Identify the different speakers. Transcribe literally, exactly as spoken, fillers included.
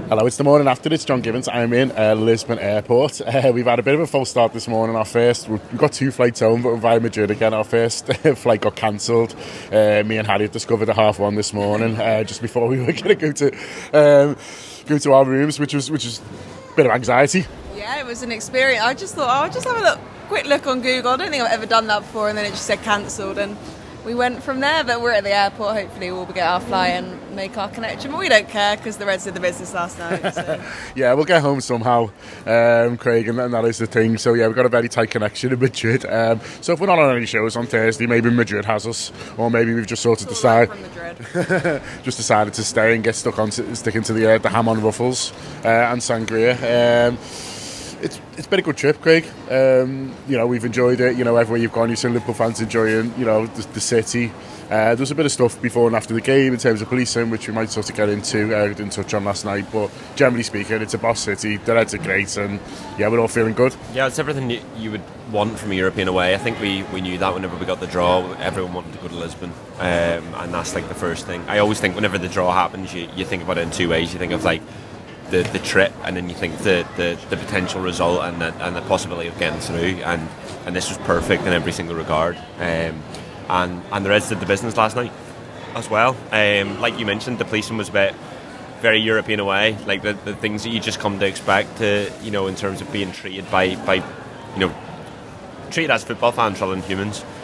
Speaker 1: Hello, it's the morning after. It's John Gibbons. I'm in uh, Lisbon Airport. Uh, we've had a bit of a false start this morning. Our first, we've got two flights home, but we're via Madrid again. Our first flight got cancelled. Uh, me and Harry discovered at half one this morning, uh, just before we were going to go to um, go to our rooms, which was which was a bit of anxiety.
Speaker 2: Yeah, it was an experience. I just thought, oh, I'll just have a look, quick look on Google. I don't think I've ever done that before, and then it just said cancelled, and we went from there. But we're at the airport. Hopefully we'll get our flight and make our connection, but we don't care because the Reds did the business last night. So.
Speaker 1: Yeah, we'll get home somehow, um, Craig, and, and that is the thing. So yeah, we've got a very tight connection in Madrid. Um, so if we're not on any shows on Thursday, maybe Madrid has us, or maybe we've just sort of decided just decided to stay and get stuck on to, sticking to the uh, the ham on ruffles uh, and sangria. Um, It's it's been a good trip, Craig. Um, you know, we've enjoyed it. You know, everywhere you've gone, you've seen Liverpool fans enjoying, you know, the, the city. Uh, there's a bit of stuff before and after the game in terms of policing, which we might sort of get into. Uh, we didn't touch on last night, but generally speaking, it's a boss city. The Reds are great, and yeah, we're all feeling good.
Speaker 3: Yeah, it's everything you, you would want from a European away. I think we, we knew that whenever we got the draw. Everyone wanted to go to Lisbon, um, and that's like the first thing. I always think whenever the draw happens, you, you think about it in two ways. You think of like the the trip, and then you think the, the, the potential result and the, and the possibility of getting through, and, and this was perfect in every single regard. Um, and and the Reds did the business last night as well. Um, like you mentioned, the policing was a bit very European away, like the, the things that you just come to expect to, you know, in terms of being treated by, by you know, treated as football fans rather than humans.